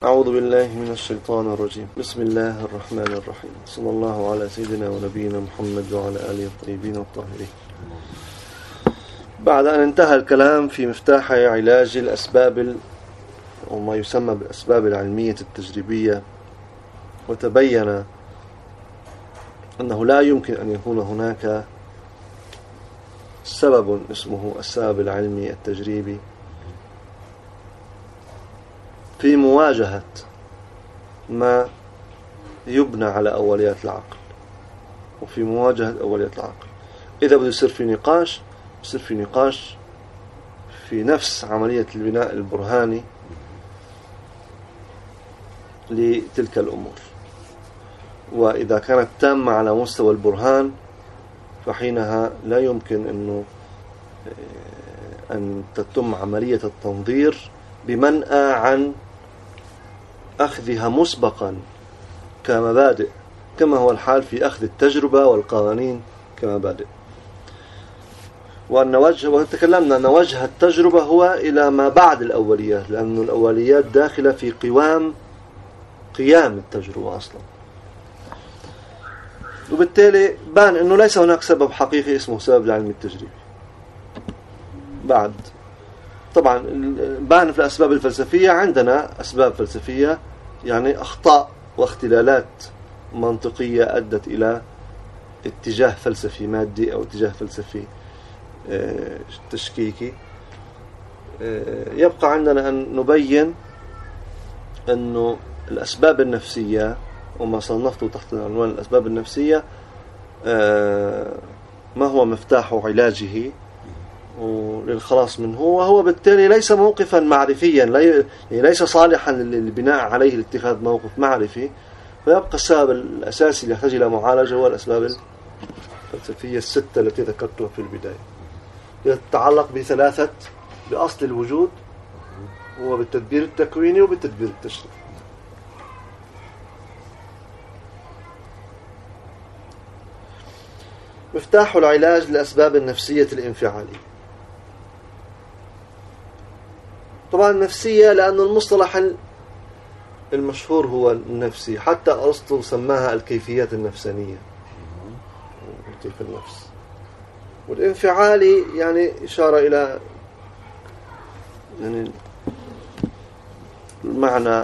أعوذ بالله من الشيطان الرجيم. بسم الله الرحمن الرحيم. صلى الله على سيدنا ونبينا محمد وعلى آله الطيبين الطاهرين. بعد أن انتهى الكلام في مفتاح علاج الأسباب أو ما يسمى بالأسباب العلمية التجريبية، وتبين أنه لا يمكن أن يكون هناك سبب اسمه السبب العلمي التجريبي في مواجهة ما يبنى على أوليات العقل، وفي مواجهة أوليات العقل. إذا بده يصير في نقاش، يصير في نقاش في نفس عملية البناء البرهاني لتلك الأمور. وإذا كانت تامة على مستوى البرهان فحينها لا يمكن أن تتم عملية التنظير بمنأى عن أخذها مسبقا كمبادئ، كما هو الحال في أخذ التجربة والقوانين كمبادئ. وتكلمنا أن وجه التجربة هو إلى ما بعد الأوليات، لأن الأوليات داخلة في قيام التجربة أصلا. وبالتالي بان أنه ليس هناك سبب حقيقي اسمه سبب العلم التجريبي. بعد طبعا بان في الأسباب الفلسفية عندنا أسباب فلسفية، يعني أخطاء واختلالات منطقية أدت إلى اتجاه فلسفي مادي أو اتجاه فلسفي تشكيكي. يبقى عندنا أن نبين أنه الأسباب النفسية وما صنفته تحت عنوان الأسباب النفسية ما هو مفتاح علاجه للخلاص منه، وهو بالتالي ليس موقفا معرفيا، ليس صالحا للبناء عليه لاتخاذ موقف معرفي. فيبقى السبب الأساسي اللي يحتاج إلى معالجة هو الأسباب الفلسفية الستة التي ذكرتها في البداية، يتعلق بأصل الوجود وبالتدبير التكويني وبالتدبير التشريعي. مفتاح العلاج للأسباب النفسية الانفعالية. طبعا النفسية لأن المصطلح المشهور هو النفسي، حتى أرسطو سماها الكيفيات النفسانية، كيف النفس. والانفعالي يعني إشارة إلى يعني المعنى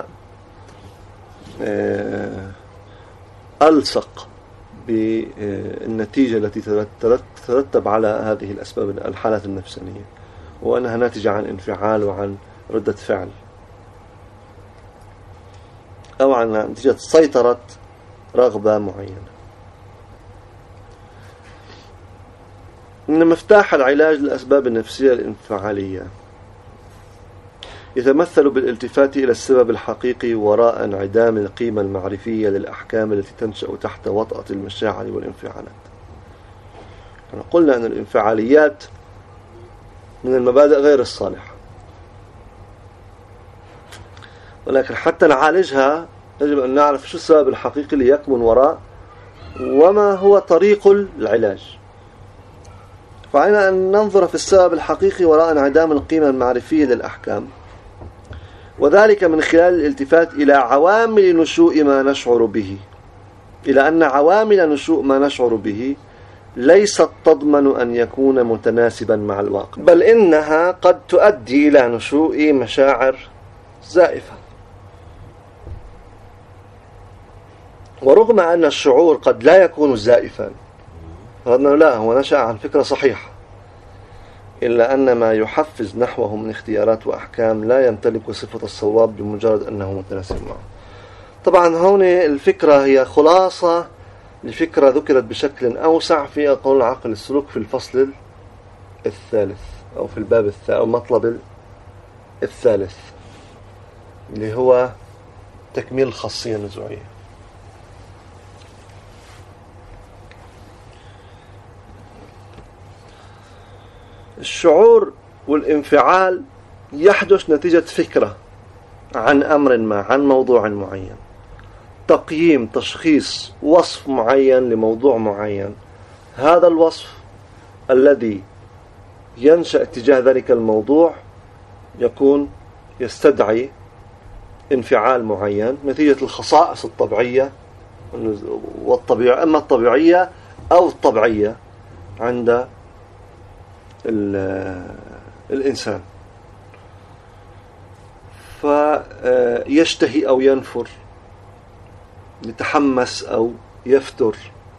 ألصق بالنتيجة التي تترتب على هذه الأسباب الحالات النفسانية، وأنها ناتجة عن انفعال وعن ردة فعل، أو عن نتيجة سيطرة رغبة معينة. إن مفتاح العلاج للأسباب النفسية الانفعالية يتمثل بالالتفات إلى السبب الحقيقي وراء انعدام القيمة المعرفية للأحكام التي تنشأ تحت وطأة المشاعر والانفعالات. قلنا أن الانفعاليات من المبادئ غير الصالحة، ولكن حتى نعالجها يجب أن نعرف شو السبب الحقيقي اللي يكمن وراء وما هو طريق العلاج. فعلينا أن ننظر في السبب الحقيقي وراء انعدام القيمة المعرفية للأحكام، وذلك من خلال الالتفات إلى عوامل نشوء ما نشعر به، إلى أن عوامل نشوء ما نشعر به ليست تضمن أن يكون متناسبا مع الواقع، بل إنها قد تؤدي إلى نشوء مشاعر زائفة. ورغم أن الشعور قد لا يكون زائفا، لا هو نشأ عن فكرة صحيحة، إلا أن ما يحفز نحوه من اختيارات وأحكام لا يمتلك صفة الصواب بمجرد أنه متناسب معه. طبعا هون الفكرة هي خلاصة لفكرة ذكرت بشكل أوسع في قانون العقل السلوك في الفصل الثالث أو في الباب الثالث أو المطلب الثالث، اللي هو تكميل الخاصية النزوعية. الشعور والانفعال يحدث نتيجة فكرة عن أمر ما، عن موضوع معين، تقييم، تشخيص، وصف معين لموضوع معين. هذا الوصف الذي ينشأ اتجاه ذلك الموضوع يكون يستدعي انفعال معين نتيجة الخصائص الطبيعية والطبيعية، أما الطبيعية أو الطبيعية عند الإنسان، فيشتهي أو ينفر، يتحمس أو يفتر،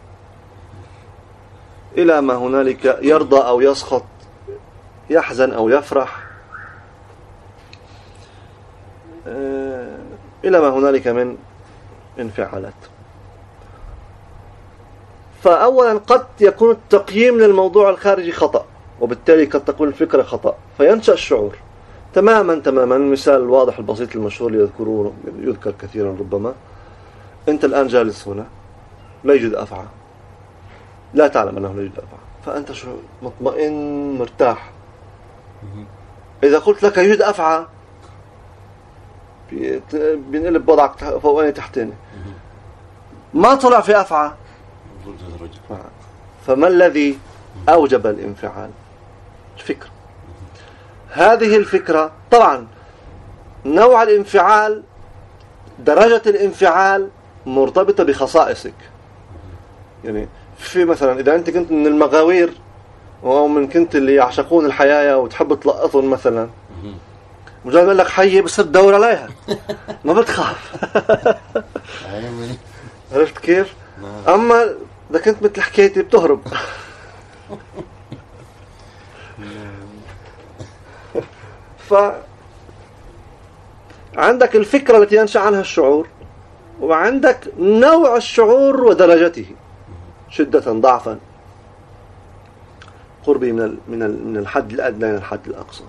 إلى ما هنالك، يرضى أو يسخط، يحزن أو يفرح، إلى ما هنالك من انفعالات. فأولا قد يكون التقييم للموضوع الخارجي خطأ، وبالتالي قد تكون الفكرة خطأ، فينشأ الشعور تماما. المثال الواضح البسيط المشهور اللي يذكر كثيرا ربما: أنت الآن جالس هنا، لا يوجد أفعى، لا تعلم أنه لا يوجد أفعى، فأنت مطمئن مرتاح. إذا قلت لك يوجد أفعى، بينقلب وضعك فوقاني تحتاني، ما طلع في أفعى، فما الذي أوجب الانفعال؟ الفكرة. هذه الفكرة طبعا نوع الانفعال، درجة الانفعال مرتبطة بخصائصك. يعني في مثلا إذا أنت كنت من المغاوير أو كنت اللي يعشقون الحياة وتحب تلقطهم مثلا، مجرد ما يقول لك حية بصير تدور عليها، ما بتخاف. عرفت كيف؟ أما إذا كنت مثل حكايتي بتهرب. فعندك الفكرة التي ينشأ عنها الشعور، وعندك نوع الشعور ودرجته، شدة، ضعفا، قربي من الحد الأدنى إلى الحد الأقصى،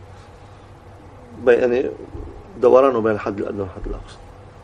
يعني دورانه بين الحد الأدنى والحد الأقصى.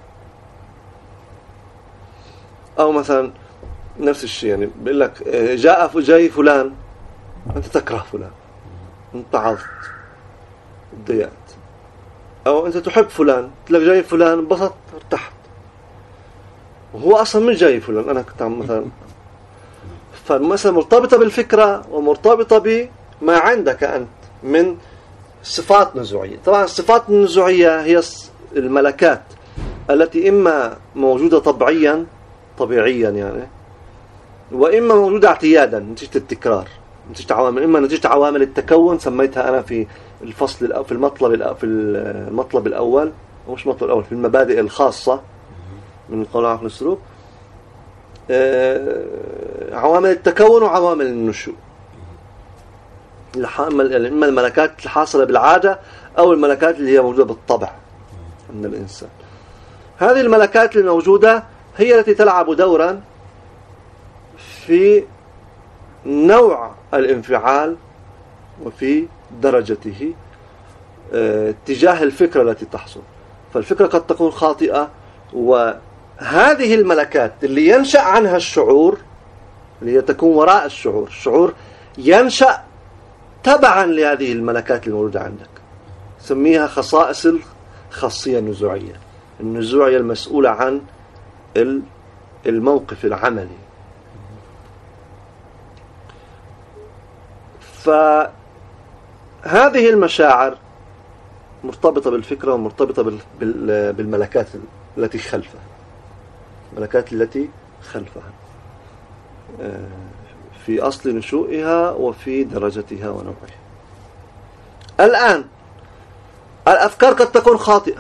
أو مثلا نفس الشيء، يعني بيقول لك جاي فلان، أنت تكره فلان، أنت عظت، ضيعت. أو أنت تحب فلان، تلاقي جاي فلان، انبسطت، ارتحت، وهو أصلا مش جاي فلان، أنا كنت مثلا. فالمسألة مرتبطة بالفكرة ومرتبطة بما عندك أنت من صفات نزوعية. طبعا الصفات النزوعية هي الملكات التي إما موجودة طبيعيا يعني، وإما موجودة اعتيادا نتيجة التكرار، نتيجة عوامل، إما نتيجة عوامل التكون سميتها أنا في الفصل في المطلب الأول، أو مش المطلب الأول، في المبادئ الخاصة من القول والعقل والسلوك، عوامل التكون وعوامل النشوء. إما الملكات الحاصلة بالعادة أو الملكات اللي هي موجودة بالطبع عند الإنسان. هذه الملكات الموجودة هي التي تلعب دورا في نوع الانفعال وفي درجته تجاه الفكرة التي تحصل. فالفكرة قد تكون خاطئة، وهذه الملكات اللي ينشأ عنها الشعور، اللي هي تكون وراء الشعور ينشأ تبعا لهذه الملكات الموجودة عندك، سميها خصائص الخاصية النزوعية المسؤولة عن الموقف العملي. فهذه المشاعر مرتبطة بالفكرة ومرتبطة بالملكات التي خلفها، الملكات التي خلفها في أصل نشوئها وفي درجتها ونوعها. الآن الأفكار قد تكون خاطئة،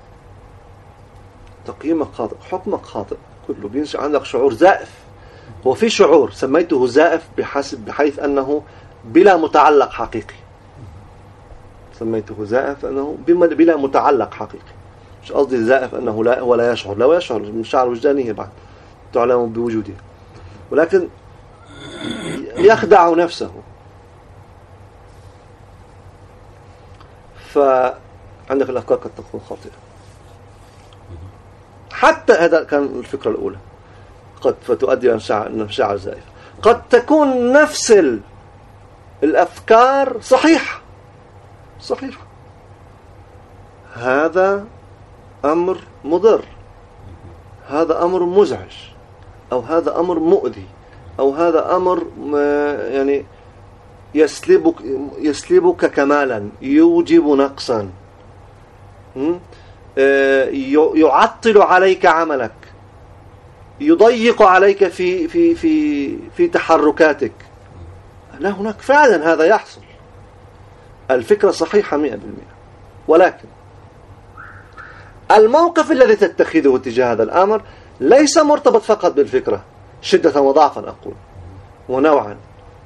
تقييمك خاطئ، حكمك خاطئ، كله بينشأ عندك شعور زائف. هو في شعور سميته زائف بحيث أنه بلا متعلق حقيقي، سميته زائف أنه بلا متعلق حقيقي. مش قصدي زائف أنه هو لا يشعر، لا يشعر، المشاعر وجدانية بعد تعلم بوجوده، ولكن يخدع نفسه. فعندك الأفكار قد تكون خاطئة. حتى هذا كان الفكرة الأولى، قد فتؤدي إلى مشاعر زائفة. قد تكون نفس الأفكار صحيحة، هذا أمر مضر، هذا أمر مزعج، أو هذا أمر مؤذي، أو هذا أمر يعني يسلبك كمالا، يوجب نقصا، يعطل عليك عملك، يضيق عليك في تحركاتك. لا، هناك فعلا هذا يحصل، الفكرة صحيحة 100%، ولكن الموقف الذي تتخذه تجاه هذا الأمر ليس مرتبط فقط بالفكرة، شدة وضعفا أقول، ونوعا.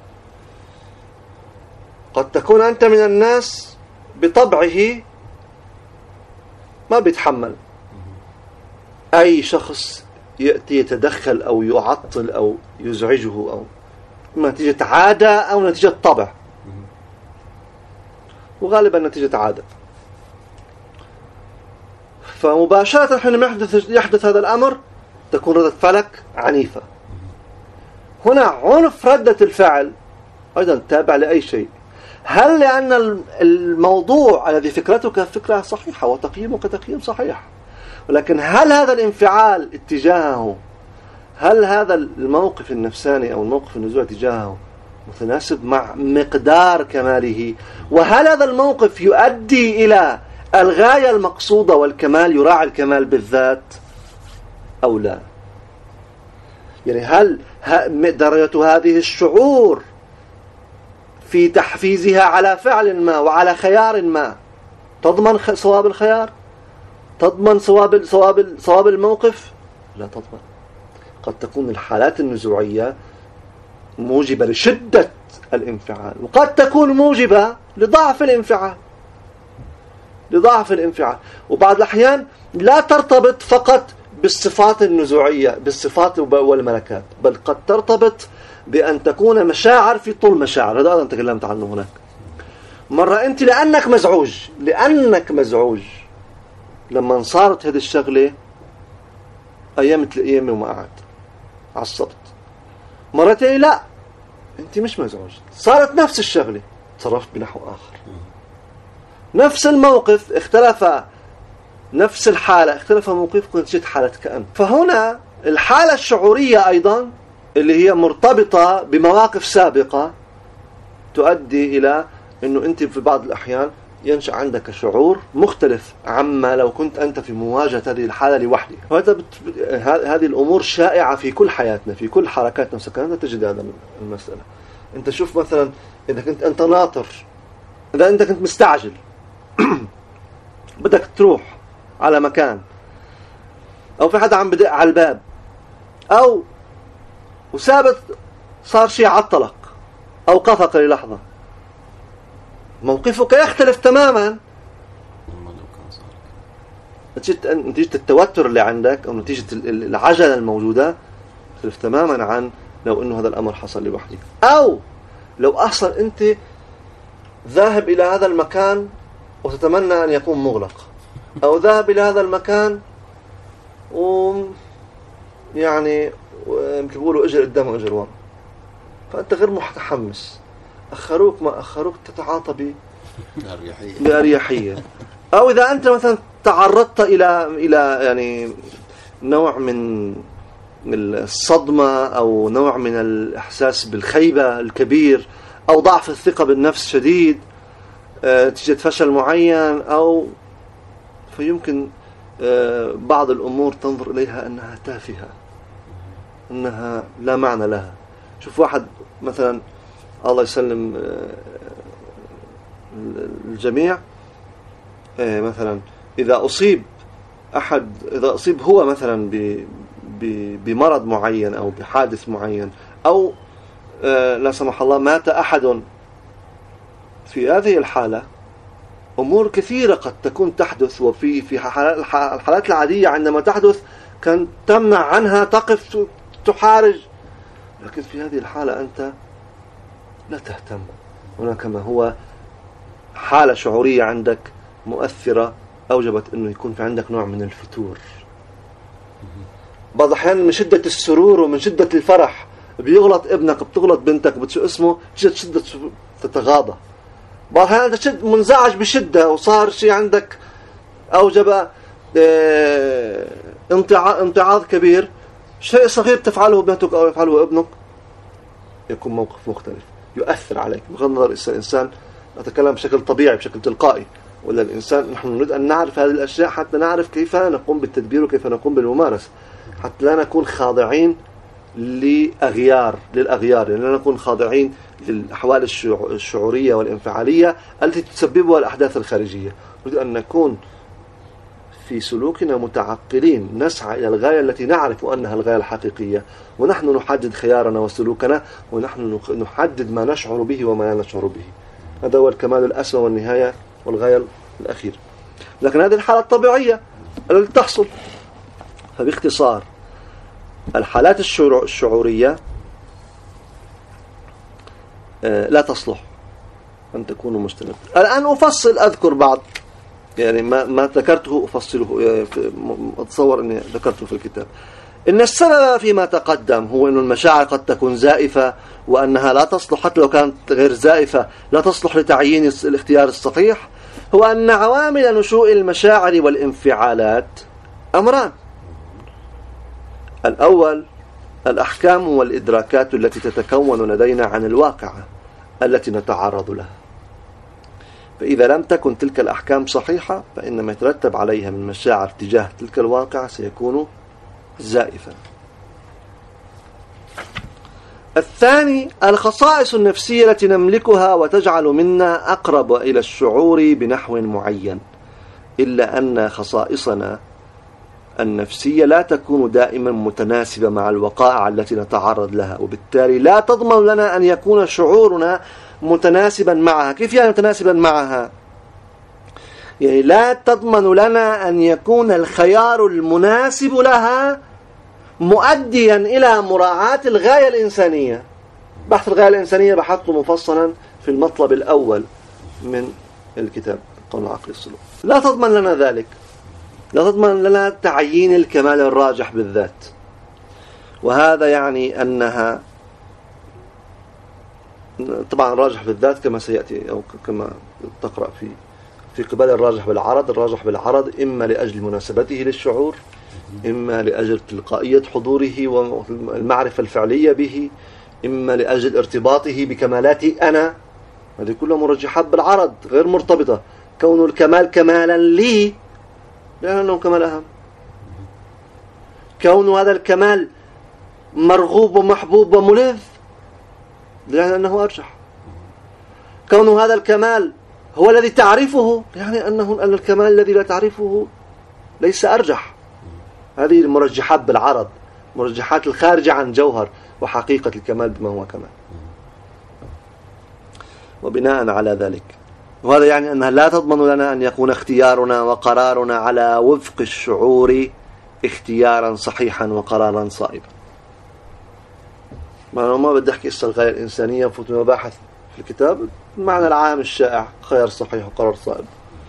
قد تكون أنت من الناس بطبعه ما بيتحمل أي شخص يأتي يتدخل أو يعطل أو يزعجه، أو نتيجة عادة أو نتيجة طبع، وغالبا نتيجة عادة. فمباشرة حينما يحدث هذا الأمر تكون ردة فعلك عنيفة. هنا عنف ردة الفعل أيضا تابع لأي شيء. هل لأن الموضوع الذي فكرتك فكرة صحيحة وتقييمك تقييم صحيح، ولكن هل هذا الانفعال اتجاهه، هل هذا الموقف النفساني أو الموقف النزوعي تجاهه متناسب مع مقدار كماله؟ وهل هذا الموقف يؤدي إلى الغاية المقصودة والكمال، يراعي الكمال بالذات أو لا؟ يعني هل درجة هذه الشعور في تحفيزها على فعل ما وعلى خيار ما تضمن صواب الخيار؟ تضمن صواب الموقف؟ لا تضمن. قد تكون الحالات النزوعية موجبة لشدة الانفعال، وقد تكون موجبة لضعف الانفعال. وبعض الأحيان لا ترتبط فقط بالصفات النزوعية، بالصفات والملكات، بل قد ترتبط بأن تكون مشاعر في طول مشاعر. هذا أنا تكلمت عنه هناك مرة. أنت لأنك مزعوج لما صارت هذه الشغلة، أيام مثل أيام وما قعد عصبت. مرتين لا، أنت مش مزعوج، صارت نفس الشغلة تصرفت بنحو آخر. نفس الموقف اختلف، نفس الحالة اختلف موقفك نتيجة حالتك أنت. فهنا الحالة الشعورية أيضا اللي هي مرتبطة بمواقف سابقة تؤدي إلى أنه أنت في بعض الأحيان ينشأ عندك شعور مختلف عما لو كنت أنت في مواجهة هذه الحالة لوحدك. هذه الأمور شائعة في كل حياتنا، في كل حركاتنا وسكناتنا تجد هذا المسألة. أنت شوف مثلا إذا كنت أنت ناطر، إذا أنت كنت مستعجل بدك تروح على مكان، أو في حدا عم بدق على الباب، أو وثابت صار شيء عطلك أو قفك للحظة، موقفك يختلف تماما نتيجة التوتر اللي عندك أو نتيجة العجلة الموجودة، يختلف تماما عن لو أنه هذا الأمر حصل لوحدك. أو لو أحصل أنت ذاهب إلى هذا المكان وتتمنى أن يكون مغلق، أو ذاهب إلى هذا المكان يعني مثل بيقولوا اجر قدام واجر ورا، فأنت غير متحمس، أخروك ما أخروك تتعاطى بأريحية. أو إذا أنت مثلا تعرضت إلى يعني نوع من الصدمة أو نوع من الإحساس بالخيبة الكبير أو ضعف الثقة بالنفس شديد تجد فشل معين، أو فيمكن بعض الأمور تنظر إليها أنها تافهة، أنها لا معنى لها. شوف واحد مثلا، الله يسلم الجميع، مثلا إذا أصيب هو مثلا بمرض معين أو بحادث معين، أو لا سمح الله مات أحد، في هذه الحالة أمور كثيرة قد تكون تحدث، وفي الحالات العادية عندما تحدث كان تمنع عنها، تقف تحارج، لكن في هذه الحالة أنت لا تهتم. هناك ما هو حالة شعورية عندك مؤثرة أوجبت أنه يكون في عندك نوع من الفتور. بعض الأحيان من شدة السرور ومن شدة الفرح بيغلط ابنك، بتغلط بنتك، بتشو اسمه شدة تتغاضى. بعض الأحيان أنت منزعج بشدة وصار شيء عندك أوجب امتعاض كبير، شيء صغير تفعله ابنتك أو يفعله ابنك يكون موقف مختلف يؤثر عليك بغض النظر. الإنسان أتكلم بشكل طبيعي بشكل تلقائي، ولا الإنسان، نحن نريد أن نعرف هذه الأشياء حتى نعرف كيف نقوم بالتدبير وكيف نقوم بالممارسة، حتى لا نكون خاضعين للأغيار، يعني لا نكون خاضعين للأحوال الشعورية والانفعالية التي تسببها الأحداث الخارجية. نريد أن نكون في سلوكنا متعقلين، نسعى إلى الغاية التي نعرف أنها الغاية الحقيقية، ونحن نحدد خيارنا وسلوكنا، ونحن نحدد ما نشعر به وما لا نشعر به. هذا هو الكمال الأسمى والنهاية والغاية الأخيرة. لكن هذه الحالة الطبيعية التي تحصل. فباختصار الحالات الشعورية لا تصلح أن تكون مستمرة. الآن أذكر بعض، يعني ما ذكرته أفصله، أتصور أني ذكرته في الكتاب. إن السبب فيما تقدم هو أن المشاعر قد تكون زائفة، وأنها لا تصلح حتى لو كانت غير زائفة لا تصلح لتعيين الاختيار الصحيح. هو أن عوامل نشوء المشاعر والانفعالات أمران: الأول الأحكام والإدراكات التي تتكون لدينا عن الواقع التي نتعرض لها. فإذا لم تكن تلك الأحكام صحيحة فإن ما يترتب عليها من مشاعر تجاه تلك الواقع سيكون زائفا. الثاني الخصائص النفسية التي نملكها وتجعل منا أقرب إلى الشعور بنحو معين، إلا أن خصائصنا النفسية لا تكون دائما متناسبة مع الوقائع التي نتعرض لها، وبالتالي لا تضمن لنا أن يكون شعورنا متناسبا معها. كيف يعني متناسبا معها؟ يعني لا تضمن لنا أن يكون الخيار المناسب لها مؤديا إلى مراعاة الغاية الإنسانية. بحث الغاية الإنسانية بحثته مفصلا في المطلب الأول من الكتاب قانون العقل السلوك. لا تضمن لنا ذلك، لا تضمن لنا تعيين الكمال الراجح بالذات. وهذا يعني أنها طبعا الراجح بالذات كما سيأتي أو كما تقرأ في قبال الراجح بالعرض. الراجح بالعرض إما لأجل مناسبته للشعور، إما لأجل تلقائية حضوره والمعرفة الفعلية به، إما لأجل ارتباطه بكمالاتي أنا. هذه كلها مرجحات بالعرض غير مرتبطة. كون الكمال كمالا لي لأنه كمال أهم، كون هذا الكمال مرغوب ومحبوب وملذ لأنه أرجح، كون هذا الكمال هو الذي تعرفه يعني أن الكمال الذي لا تعرفه ليس أرجح. هذه المرجحات بالعرض، مرجحات الخارجة عن جوهر وحقيقة الكمال بما هو كمال. وبناء على ذلك، وهذا يعني أنها لا تضمن لنا أن يكون اختيارنا وقرارنا على وفق الشعور اختيارا صحيحا وقرارا صائبا. ما بدي أحكي الغاية الإنسانية نفوت مباحث في الكتاب، المعنى العام الشائع خيار صحيح وقرار صائب.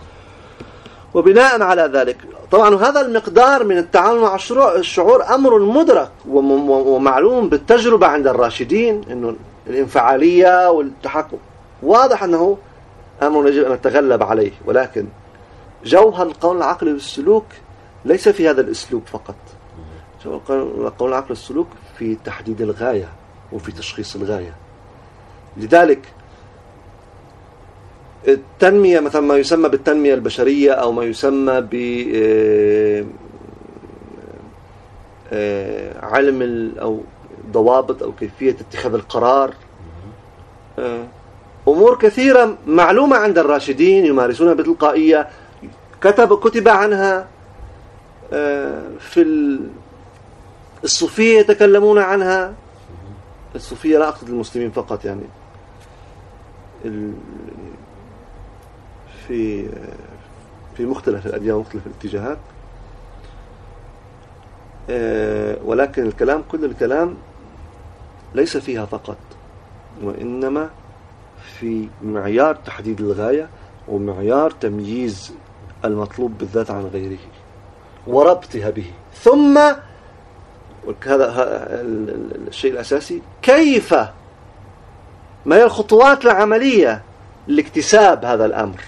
وبناء على ذلك طبعا هذا المقدار من التعامل مع الشعور أمر مدرك ومعلوم بالتجربة عند الراشدين، إنه الانفعالية والتحكم واضح أنه أمر يجب أن نتغلب عليه. ولكن جوهر القول العقلي والسلوك ليس في هذا الأسلوب فقط. جوهر القول العقلي والسلوك في تحديد الغاية وفي تشخيص الغاية. لذلك التنمية مثلا ما يسمى بالتنمية البشرية أو ما يسمى ب علم أو ضوابط أو كيفية اتخاذ القرار، أمور كثيرة معلومة عند الراشدين يمارسونها بتلقائية، كتب عنها في الصوفية يتكلمون عنها. الصوفية لا أقصد المسلمين فقط، يعني في مختلف الأديان ومختلف الاتجاهات. ولكن كل الكلام ليس فيها فقط، وإنما في معيار تحديد الغاية ومعيار تمييز المطلوب بالذات عن غيره وربطها به. ثم هذا الشيء الأساسي، كيف ما هي الخطوات العملية لاكتساب هذا الأمر،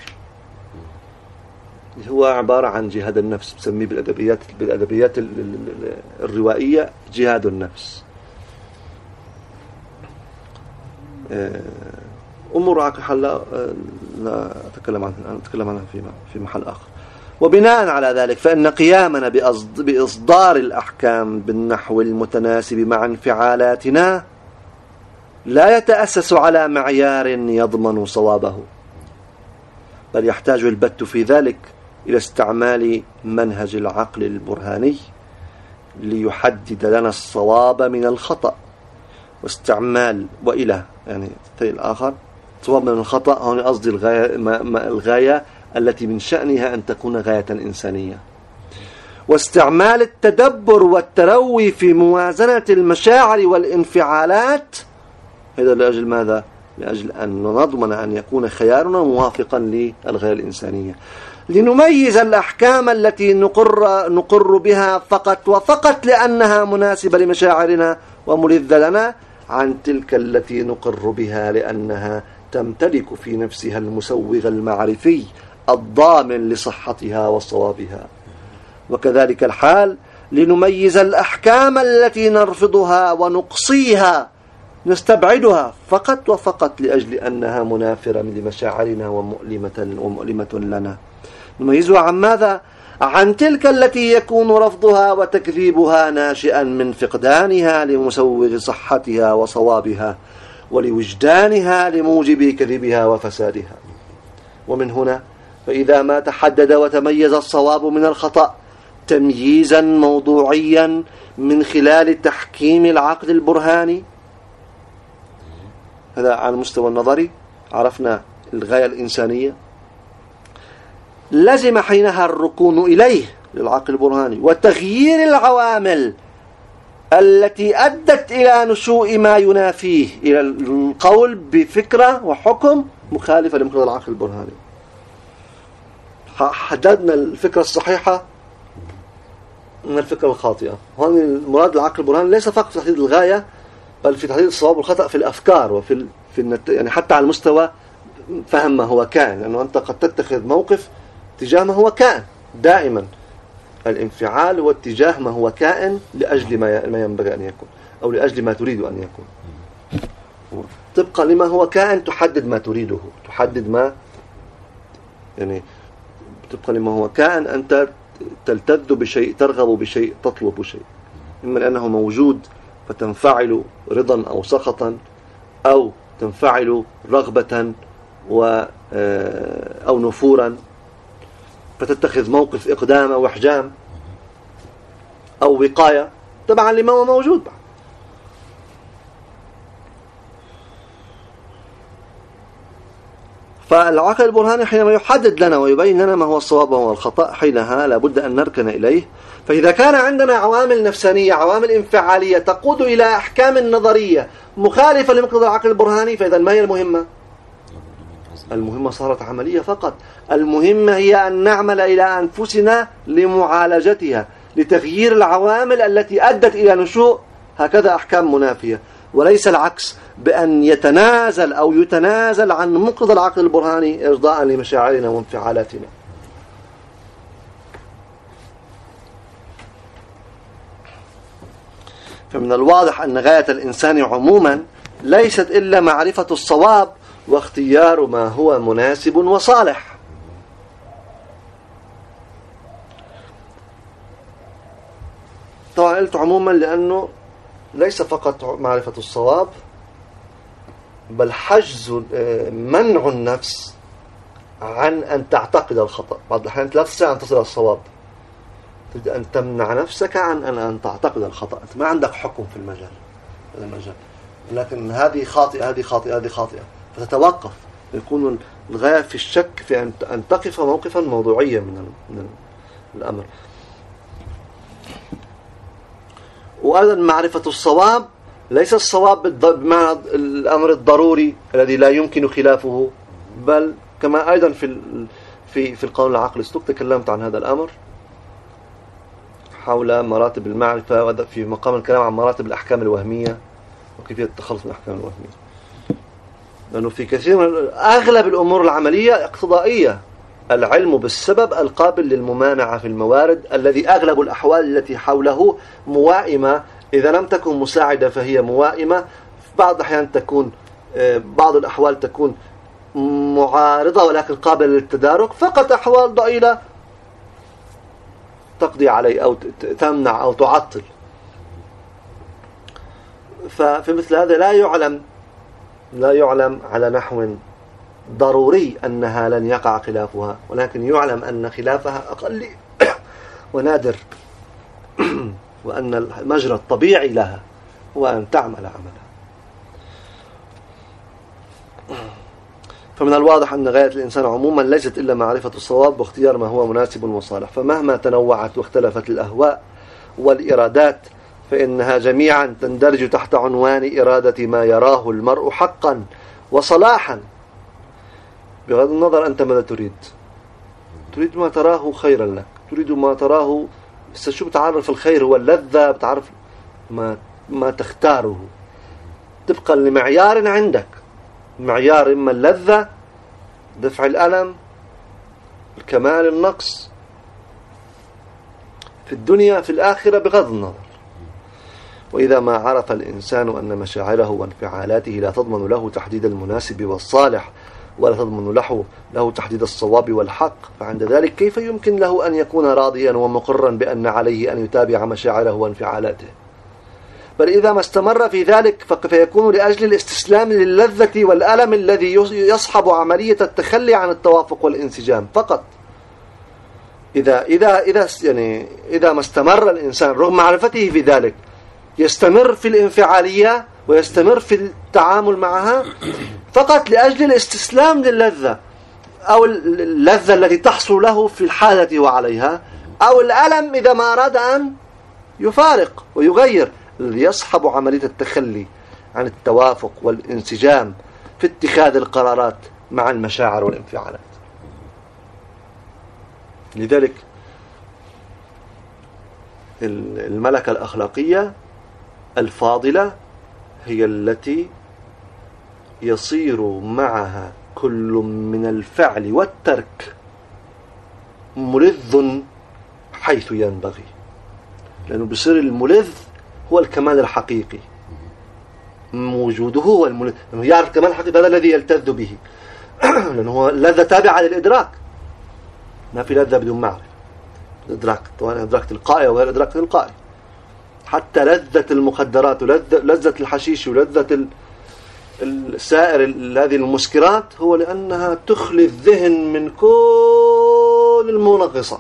هو عبارة عن جهاد النفس، بسميه بالأدبيات الروائية جهاد النفس. أمور أتكلم عنها في محل آخر. وبناء على ذلك فإن قيامنا بإصدار الأحكام بالنحو المتناسب مع انفعالاتنا لا يتأسس على معيار يضمن صوابه، بل يحتاج البت في ذلك إلى استعمال منهج العقل البرهاني ليحدد لنا الصواب من الخطأ، واستعمال وإلى يعني الآخر صواب من الخطأ. هنا قصدي الغاية التي من شأنها أن تكون غاية إنسانية، واستعمال التدبر والتروي في موازنة المشاعر والانفعالات. هذا لأجل ماذا؟ لأجل أن نضمن أن يكون خيارنا موافقا للغاية الإنسانية، لنميز الأحكام التي نقر بها فقط وفقط لأنها مناسبة لمشاعرنا وملذة لنا، عن تلك التي نقر بها لأنها تمتلك في نفسها المسوغ المعرفي الضامن لصحتها وصوابها. وكذلك الحال لنميز الأحكام التي نرفضها ونقصيها نستبعدها فقط وفقط لأجل أنها منافرة لمشاعرنا ومؤلمة لنا. نميزها عن ماذا؟ عن تلك التي يكون رفضها وتكذيبها ناشئا من فقدانها لمسوغ صحتها وصوابها، ولوجدانها لموجب كذبها وفسادها. ومن هنا فإذا ما تحدد وتميز الصواب من الخطأ تمييزا موضوعيا من خلال تحكيم العقل البرهاني، هذا على المستوى النظري عرفنا الغاية الإنسانية، لزم حينها الركون إليه للعقل البرهاني وتغيير العوامل التي أدت إلى نشوء ما ينافيه، إلى القول بفكرة وحكم مخالفة لمقتضى العقل البرهاني. حددنا الفكرة الصحيحة من الفكرة الخاطئة. هون المراد العقل البرهاني ليس فقط في تحديد الغاية، بل في تحديد الصواب والخطأ في الأفكار وفي يعني حتى على المستوى فهم ما هو كائن، لأنه أنت قد تتخذ موقف تجاه ما هو كائن دائما. الانفعال هو اتجاه ما هو كائن لأجل ما ينبغي أن يكون أو لأجل ما تريد أن يكون. طبقا لما هو كائن تحدد ما تريده، تحدد ما يعني طبقا لما هو كائن أنت تلتذ بشيء، ترغب بشيء، تطلب شيء، إما لأنه موجود فتنفعل رضا أو سخطا، أو تنفعل رغبة أو نفورا فتتخذ موقف إقدام أو إحجام أو وقاية طبعا لما هو موجود. فالعقل البرهاني حينما يحدد لنا ويبين لنا ما هو الصواب وما هو الخطأ حينها لابد أن نركن إليه. فإذا كان عندنا عوامل نفسانية، عوامل انفعالية تقود إلى أحكام نظرية مخالفة لمقتضى العقل البرهاني، فإذا ما هي المهمة؟ المهمة صارت عملية فقط. المهمة هي أن نعمل إلى أنفسنا لمعالجتها، لتغيير العوامل التي أدت إلى نشوء هكذا أحكام منافية، وليس العكس بأن يتنازل أو يتنازل عن مقتضى العقل البرهاني إرضاء لمشاعرنا وانفعالاتنا. فمن الواضح أن غاية الإنسان عموما ليست إلا معرفة الصواب واختيار ما هو مناسب وصالح. طبعا قلت عموما لأنه ليس فقط معرفة الصواب، بل حجز منع النفس عن أن تعتقد الخطأ. بعض الأحيان لا تستطيع أن تصل الصواب، تريد أن تمنع نفسك عن أن تعتقد الخطأ. أنت ما عندك حكم في المجال، لكن هذه خاطئة، هذه خاطئة، هذه خاطئة، فتتوقف. يكون الغاية في الشك في أن تقف موقفا موضوعيا من الأمر. وأيضا معرفة الصواب ليس الصواب بمعنى الأمر الضروري الذي لا يمكن خلافه، بل كما أيضا في القانون العقلي تكلمت عن هذا الأمر حول مراتب المعرفة، في مقام الكلام عن مراتب الأحكام الوهمية وكيفية التخلص من الأحكام الوهمية. لأنه في كثير من أغلب الأمور العملية اقتضائية، العلم بالسبب القابل للممانعة في الموارد، الذي أغلب الأحوال التي حوله موائمة، إذا لم تكن مساعدة فهي موائمة. في بعض الأحيان تكون بعض الأحوال تكون معارضة ولكن قابلة للتدارك، فقط أحوال ضئيلة تقضي عليه أو تمنع أو تعطل. ففي مثل هذا لا يعلم على نحو ضروري أنها لن يقع خلافها، ولكن يعلم أن خلافها أقل ونادر، وأن المجرى الطبيعي لها هو أن تعمل عملها. فمن الواضح أن غاية الإنسان عموما ليست إلا معرفة الصواب واختيار ما هو مناسب وصالح، فمهما تنوعت واختلفت الأهواء والإرادات فإنها جميعا تندرج تحت عنوان إرادة ما يراه المرء حقا وصلاحا، بغض النظر أنت ماذا تريد. تريد ما تراه خيرا لك، تريد ما تراه شو بتعرف الخير هو اللذة، بتعرف ما تختاره طبقا لمعيار عندك، معيار إما اللذة، دفع الألم، الكمال، النقص في الدنيا في الآخرة، بغض النظر. وإذا ما عرف الإنسان أن مشاعره وانفعالاته لا تضمن له تحديد المناسب والصالح ولا تضمن له تحديد الصواب والحق، فعند ذلك كيف يمكن له أن يكون راضيا ومقرا بأن عليه أن يتابع مشاعره وانفعالاته؟ بل إذا ما استمر في ذلك فيكون لأجل الاستسلام للذة والألم الذي يصحب عملية التخلي عن التوافق والانسجام فقط. إذا ما استمر الإنسان رغم معرفته في ذلك يستمر في الانفعالية ويستمر في التعامل معها فقط لأجل الاستسلام للذة، أو اللذة التي تحصل له في الحالة وعليها، أو الألم إذا ما أراد أن يفارق ويغير، الذي يصحب عملية التخلي عن التوافق والانسجام في اتخاذ القرارات مع المشاعر والانفعالات. لذلك الملكة الأخلاقية الفاضلة هي التي يصير معها كل من الفعل والترك ملذ حيث ينبغي، لأنه بصير الملذ هو الكمال الحقيقي، وجوده هو الملذ، لأنه يعرف الكمال الحقيقي، هذا الذي يلتذ به لأنه هو لذة تابعة للإدراك، ما في لذة بدون معرفة. الإدراك طبعا إدراك تلقائي وغير إدراك تلقائي، حتى لذة المخدرات ولذة الحشيش ولذة السائر هذه المسكرات هو لأنها تخلي الذهن من كل المنغصات،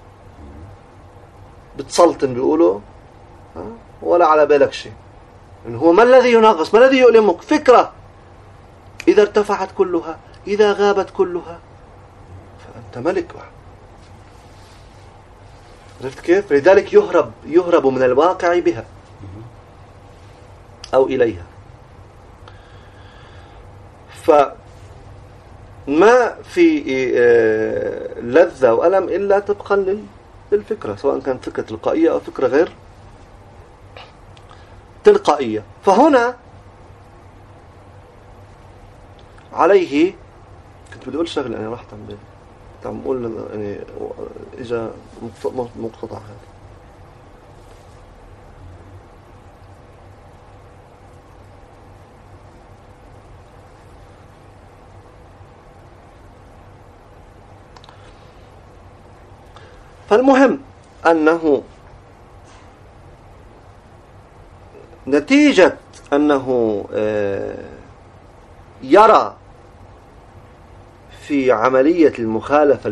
بتسلطن بيقولوا ولا على بالك شيء. إنه هو ما الذي ينغص، ما الذي يؤلمك؟ فكرة إذا ارتفعت كلها، إذا غابت كلها، فأنت ملك واحد. عرفت كيف؟ لذلك يهرب من الواقع بها أو إليها. فما في لذة وألم إلا طبقا للفكرة، سواء كانت فكرة تلقائية أو فكرة غير تلقائية. فهنا عليه كنت بدي أقول شغلة أنا راح عم أقول يعني إجا مقتطع هذا. فالمهم أنه نتيجة أنه يرى في عملية المخالفة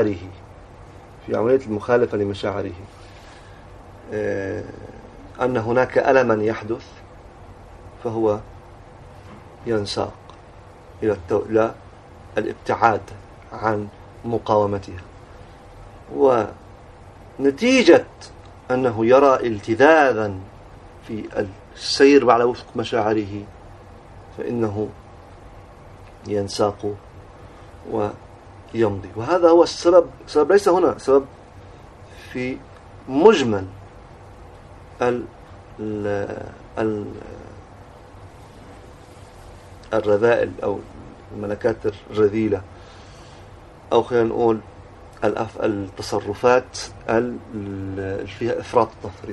لمشاعره أن هناك ألما يحدث، فهو ينساق إلى الابتعاد عن مقاومتها. ونتيجة أنه يرى التذاذا في السير على وفق مشاعره فإنه ينساق ويمضي. وهذا هو السبب ليس هنا، سبب في مجمل الرذائل أو الملكات الرذيلة، أو خلينا نقول التصرفات فيها إفراط تفريط،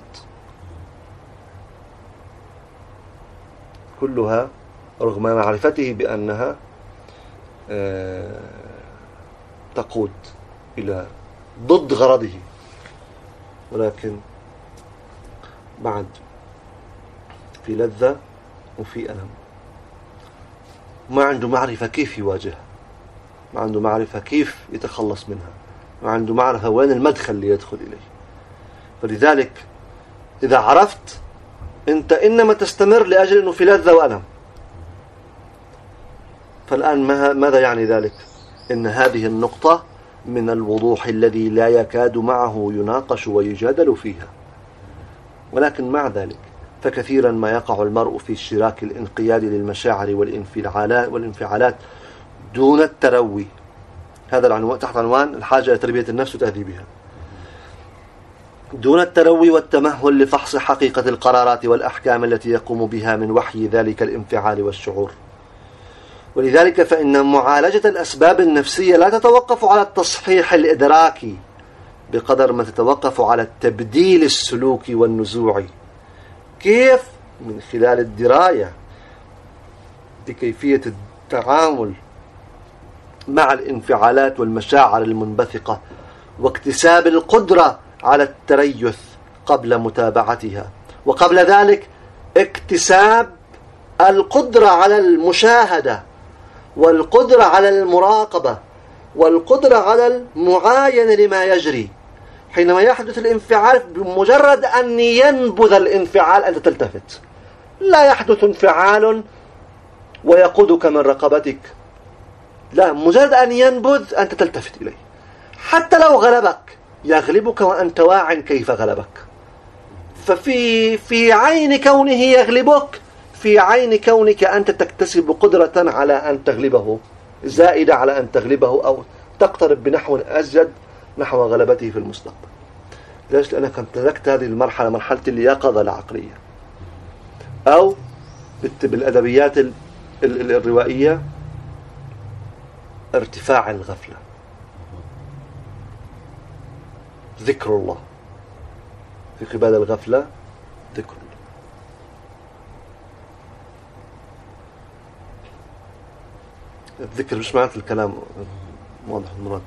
كلها رغم معرفته بأنها تقود إلى ضد غرضه، ولكن بعد في لذة وفي ألم. ما عنده معرفة كيف يواجهها، ما عنده معرفة كيف يتخلص منها، ما عنده معرفة وين المدخل اللي يدخل إليه. فلذلك إذا عرفت أنت إنما تستمر لأجل أنه في لذة وألم، فالآن ماذا يعني ذلك؟ إن هذه النقطة من الوضوح الذي لا يكاد معه يناقش ويجادل فيها. ولكن مع ذلك فكثيرا ما يقع المرء في اشتراك الانقياد للمشاعر والانفعالات دون التروي. هذا العنوان تحت عنوان الحاجة إلى تربية النفس وتهذيبها. دون التروي والتمهل لفحص حقيقة القرارات والأحكام التي يقوم بها من وحي ذلك الانفعال والشعور. ولذلك فإن معالجة الأسباب النفسية لا تتوقف على التصحيح الإدراكي بقدر ما تتوقف على التبديل السلوكي والنزوعي. كيف؟ من خلال الدراية بكيفية التعامل مع الانفعالات والمشاعر المنبثقة، واكتساب القدرة على التريث قبل متابعتها، وقبل ذلك اكتساب القدرة على المشاهدة، والقدرة على المراقبة، والقدرة على المعاينة لما يجري. حينما يحدث الانفعال، بمجرد أن ينبذ الانفعال أنت تلتفت. لا يحدث انفعال ويقودك من رقبتك، لا، مجرد أن ينبذ أنت تلتفت إليه. حتى لو غلبك، يغلبك وأنت واع كيف غلبك. ففي عين كونه يغلبك، في عين كونك أنت تكتسب قدرة على أن تغلبه، زائدة على أن تغلبه أو تقترب بنحو أزيد نحو غلبته في المستقبل. ليش؟ لأنك امتلكت هذه المرحلة، مرحلة اليقظة العقلية، أو بالأدبيات الروائية ارتفاع الغفلة، ذكر الله في قبال الغفلة، ذكر الله. الذكر مش معناته الكلام، واضح المراد.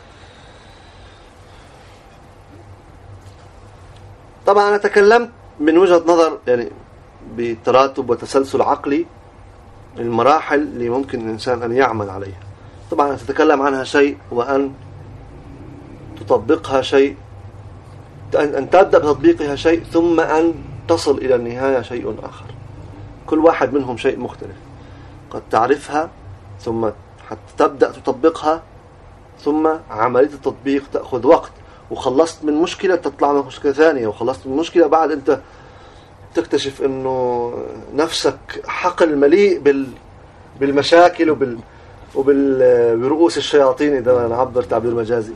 طبعا أنا تكلمت من وجهة نظر يعني بتراتب وتسلسل عقلي المراحل اللي ممكن الإنسان أن يعمل عليها. طبعا أن تتكلم عنها شيء، وأن تطبقها شيء، أن تبدأ بتطبيقها شيء، ثم أن تصل إلى النهاية شيء آخر. كل واحد منهم شيء مختلف. قد تعرفها ثم حتى تبدأ تطبقها، ثم عملية التطبيق تأخذ وقت، وخلصت من مشكلة تطلع من مشكلة ثانية، وخلصت من مشكلة بعد أنت تكتشف أنه نفسك حقل مليء بالمشاكل وبرؤوس الشياطين، إذا نعبر تعبير مجازي،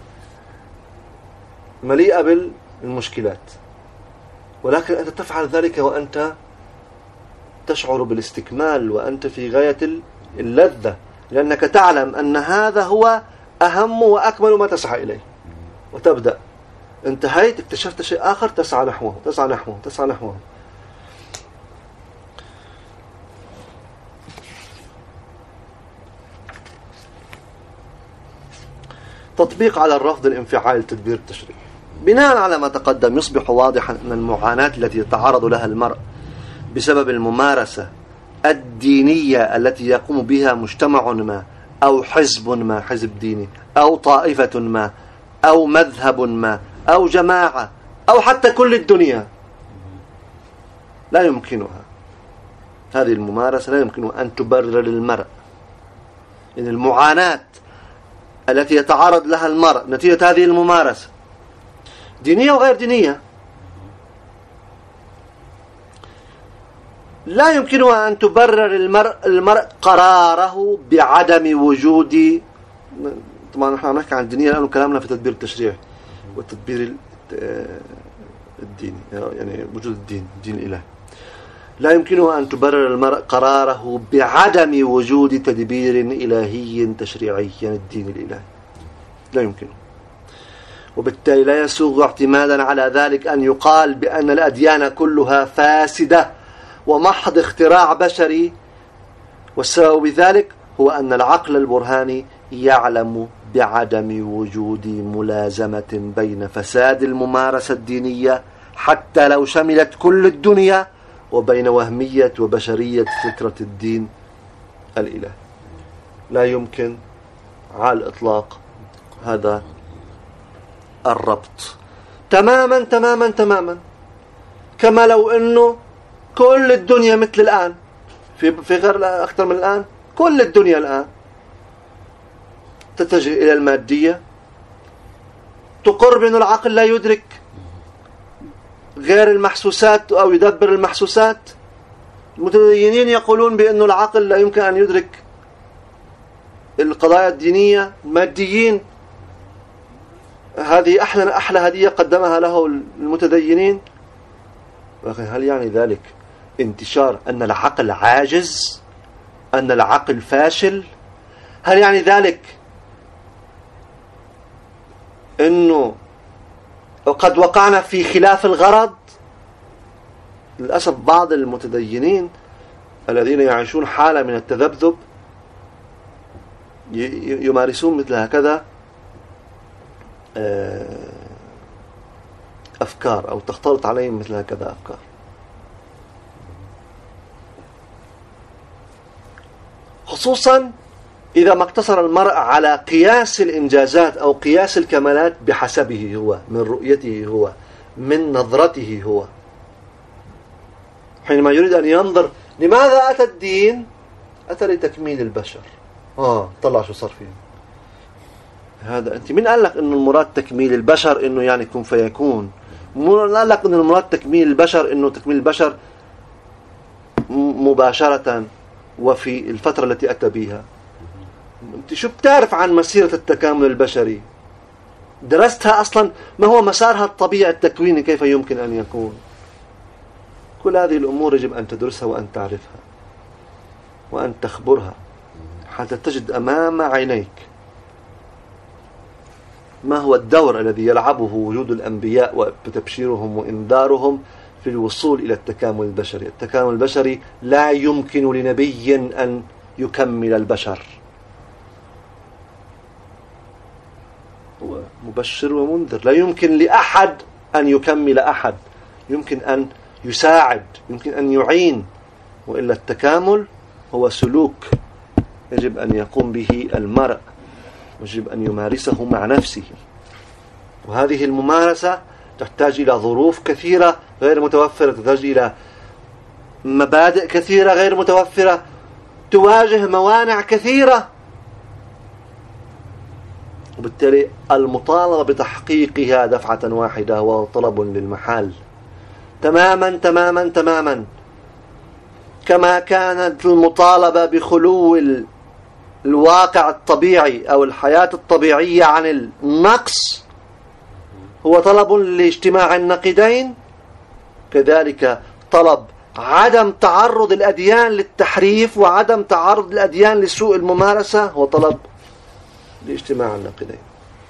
مليئة بالمشكلات. ولكن أنت تفعل ذلك وأنت تشعر بالاستكمال، وأنت في غاية اللذة، لأنك تعلم أن هذا هو أهم وأكمل ما تسعى إليه. وتبدأ انتهيت، اكتشفت شيء آخر، تسعى نحوه تسعى نحوه تسعى نحوه. تطبيق على الرفض الانفعالي لتدبير التشريع. بناء على ما تقدم يصبح واضحا أن المعاناة التي يتعرض لها المرء بسبب الممارسة الدينية التي يقوم بها مجتمع ما، أو حزب ما، حزب ديني، أو طائفة ما، أو مذهب ما، أو جماعة، أو حتى كل الدنيا، لا يمكنها هذه الممارسة، لا يمكنها أن تبرر للمرء إن المعاناة التي يتعرض لها المرء نتيجة هذه الممارسة دينية وغير دينية، لا يمكنها أن تبرر المرء قراره بعدم وجود. طبعا نحن نحكي عن الدينية لأنه كلامنا في تدبير التشريع والتدبير الديني، يعني وجود الدين الإلهي. لا يمكنها أن تبرر المرء قراره بعدم وجود تدبير إلهي تشريعي، يعني الدين الإلهي لا يمكنه. وبالتالي لا يسوغ اعتمادا على ذلك أن يقال بأن الأديان كلها فاسدة ومحض اختراع بشري، والسبب بذلك هو أن العقل البرهاني يعلم بعدم وجود ملازمة بين فساد الممارسة الدينية حتى لو شملت كل الدنيا وبين وهمية وبشرية فكرة الدين الإلهي. لا يمكن على الإطلاق هذا الربط تماما تماما تماما، كما لو أنه كل الدنيا مثل الآن، في غير أكثر من الآن، كل الدنيا الآن تتجه إلى المادية، تقر بأن العقل لا يدرك غير المحسوسات أو يدبر المحسوسات. المتدينين يقولون بأن العقل لا يمكن أن يدرك القضايا الدينية. الماديين هذه أحلى هدية قدمها له المتدينين. لكن هل يعني ذلك انتشار أن العقل عاجز، أن العقل فاشل؟ هل يعني ذلك أنه قد وقعنا في خلاف الغرض؟ للأسف بعض المتدينين الذين يعيشون حالة من التذبذب يمارسون مثل هكذا أفكار، أو تختلط عليهم مثل هكذا أفكار. خصوصا إذا ما اقتصر المرء على قياس الإنجازات أو قياس الكمالات بحسبه هو، من رؤيته هو، من نظرته هو. حينما يريد أن ينظر لماذا أتى الدين؟ أتى لتكميل البشر. طلع شو صار فيه. هذا أنت من قال لك إنه المراد تكميل البشر إنه يعني كن فيكون؟ من قال لك إنه المراد تكميل البشر إنه تكميل البشر مباشرة وفي الفترة التي أتى بها؟ أنت شو بتعرف عن مسيرة التكامل البشري؟ درستها أصلا؟ ما هو مسارها الطبيعي التكويني؟ كيف يمكن أن يكون؟ كل هذه الأمور يجب أن تدرسها وأن تعرفها وأن تخبرها حتى تجد أمام عينيك ما هو الدور الذي يلعبه وجود الأنبياء وتبشيرهم وإنذارهم في الوصول إلى التكامل البشري. التكامل البشري لا يمكن لنبي أن يكمل البشر، هو مبشر ومنذر. لا يمكن لأحد أن يكمل أحد، يمكن أن يساعد، يمكن أن يعين، وإلا التكامل هو سلوك يجب أن يقوم به المرء، يجب أن يمارسه مع نفسه. وهذه الممارسة تحتاج إلى ظروف كثيرة غير متوفرة، تحتاج إلى مبادئ كثيرة غير متوفرة، تواجه موانع كثيرة، وبالتالي المطالبة بتحقيقها دفعة واحدة هو طلب للمحال تماما تماما تماما. كما كانت المطالبة بخلو الواقع الطبيعي أو الحياة الطبيعية عن النقص هو طلب لاجتماع النقيضين، كذلك طلب عدم تعرض الأديان للتحريف وعدم تعرض الأديان لسوء الممارسة هو طلب لاجتماع النقيضين.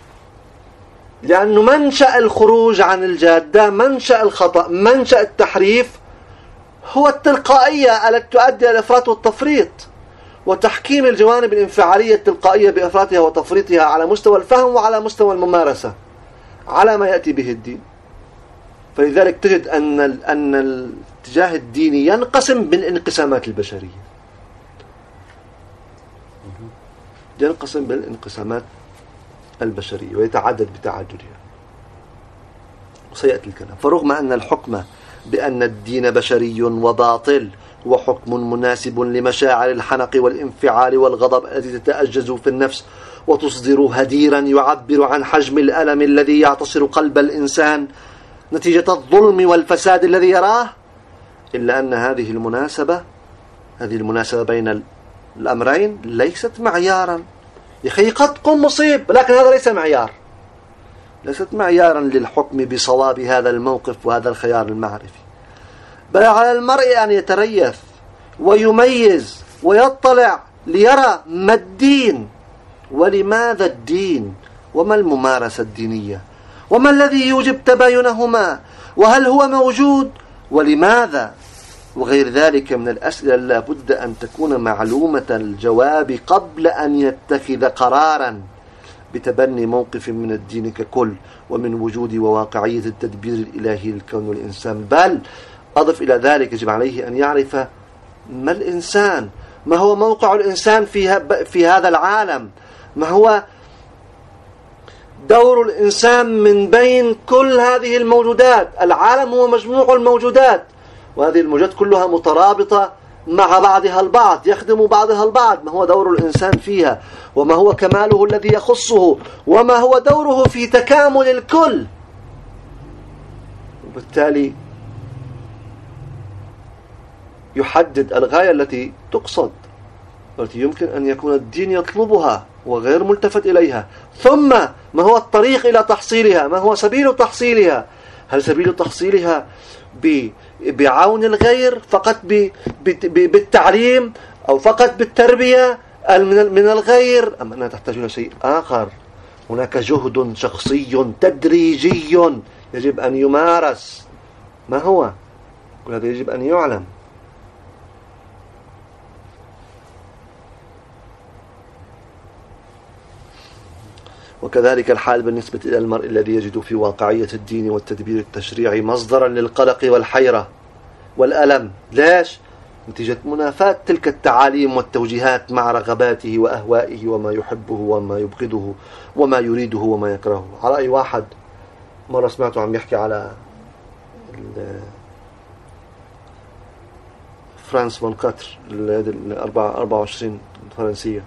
لأنه منشأ الخروج عن الجادة، منشأ الخطأ، منشأ التحريف هو التلقائية التي تؤدي إلى الإفراط والتفريط، وتحكيم الجوانب الانفعالية التلقائية بإفراطها وتفريطها على مستوى الفهم وعلى مستوى الممارسة على ما يأتي به الدين. فلذلك تجد أن الاتجاه الديني ينقسم بالانقسامات البشرية، ينقسم بالانقسامات البشرية ويتعدد بتعددها، وسيأتي الكلام. فرغم أن الحكم بأن الدين بشري وباطل هو حكم مناسب لمشاعر الحنق والانفعال والغضب التي تتأجج في النفس وتصدر هديرا يعبر عن حجم الألم الذي يعتصر قلب الإنسان نتيجة الظلم والفساد الذي يراه، إلا أن هذه المناسبة بين الأمرين ليست معيارا. يا أخي قد تكون مصيب، لكن هذا ليس معيار، ليست معيارا للحكم بصواب هذا الموقف وهذا الخيار المعرفي. بل على المرء أن يتريث ويميز ويطلع ليرى ما الدين، ولماذا الدين، وما الممارسة الدينية، وما الذي يوجب تباينهما، وهل هو موجود، ولماذا، وغير ذلك من الأسئلة لا بد أن تكون معلومة الجواب قبل أن يتخذ قرارا بتبني موقف من الدين ككل ومن وجود وواقعية التدبير الإلهي للكون والإنسان. بل أضف إلى ذلك يجب عليه أن يعرف ما الإنسان، ما هو موقع الإنسان في هذا العالم، ما هو دور الإنسان من بين كل هذه الموجودات. العالم هو مجموع الموجودات، وهذه الموجودات كلها مترابطة مع بعضها البعض، يخدم بعضها البعض. ما هو دور الإنسان فيها، وما هو كماله الذي يخصه، وما هو دوره في تكامل الكل. وبالتالي يحدد الغاية التي تقصد، والتي يمكن أن يكون الدين يطلبها وغير ملتفت إليها. ثم ما هو الطريق إلى تحصيلها، ما هو سبيل تحصيلها. هل سبيل تحصيلها بعون الغير فقط بالتعليم، أو فقط بالتربية من الغير، أم أنها تحتاج إلى شيء آخر؟ هناك جهد شخصي تدريجي يجب أن يمارس. ما هو؟ كل هذا يجب أن يعلم. وكذلك الحال بالنسبة إلى المرء الذي يجد في واقعية الدين والتدبير التشريعي مصدرا للقلق والحيرة والألم. ليش؟ نتيجة منافاة تلك التعاليم والتوجيهات مع رغباته وأهوائه وما يحبه وما يبغضه وما يريده وما يكرهه. على رأي واحد مرة سمعته عم يحكي على فرانس فون كاتر 24 فرنسية،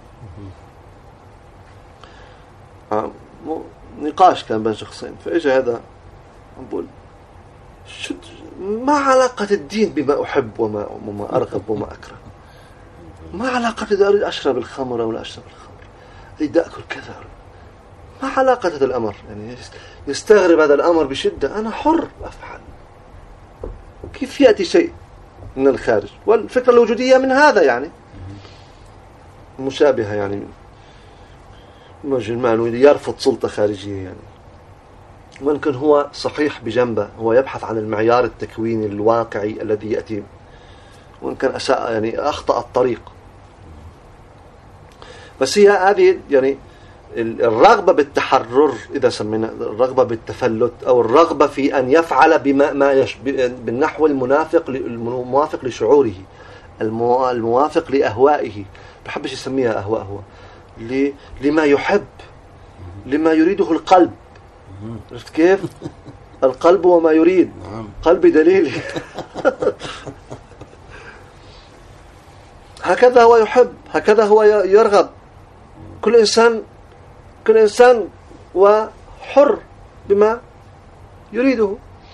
نقاش كان بين شخصين، فإجا هذا عم بقول ما علاقة الدين بما أحب وما أرغب وما أكره؟ ما علاقة إذا أريد أشرب الخمر أو لا أشرب الخمر، أريد أكل كذا، ما علاقة هذا الأمر؟ يعني يستغرب هذا الأمر بشدة. أنا حر أفعل، كيف يأتي شيء من الخارج؟ والفكرة الوجودية من هذا يعني مشابهة، يعني مجرمان يرفض سلطة خارجية يعني. ممكن هو صحيح بجنبه، هو يبحث عن المعيار التكويني الواقعي الذي يأتي، وإن كان أساء يعني أخطأ الطريق. بس هي هذه يعني الرغبة بالتحرر، إذا سمينا الرغبة بالتفلت، أو الرغبة في أن يفعل بما بالنحو الموافق لشعوره، الموافق لأهوائه. بحبش يسميها أهواء، هو لما يحب، لما يريده القلب. عرفت كيف؟ القلب وما يريد، قلبي دليلي. هكذا هو يحب، هكذا هو يرغب. كل إنسان وحر بما يريده.